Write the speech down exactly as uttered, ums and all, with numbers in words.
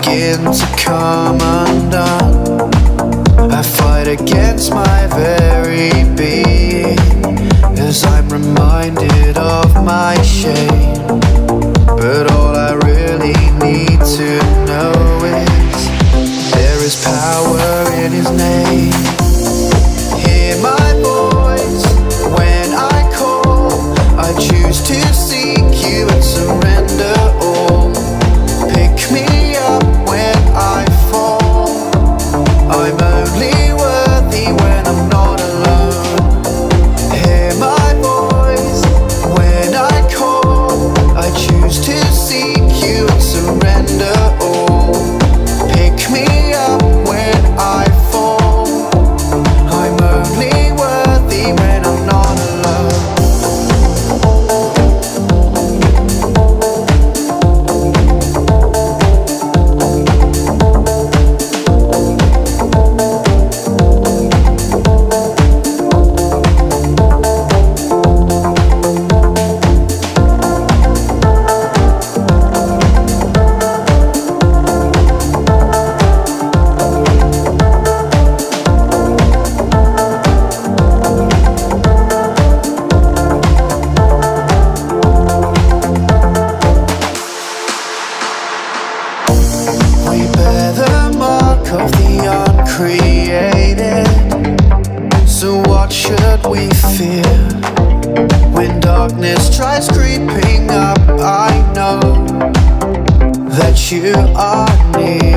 begin to come undone. I fight against my very being as I'm reminded of my shame. But all I really need to know is there is power in His name. Hear my voice when I call. I choose to seek you and surrender all. Pick me up when I fall. I'm only worthy when I'm not alone. Hear my voice when I call. I choose to seek you and surrender all. Pick me up when I fall. I'm only worthy when I'm not alone. We bear the mark of the uncreated. So what should we fear? When darkness tries creeping up, I know that you are near.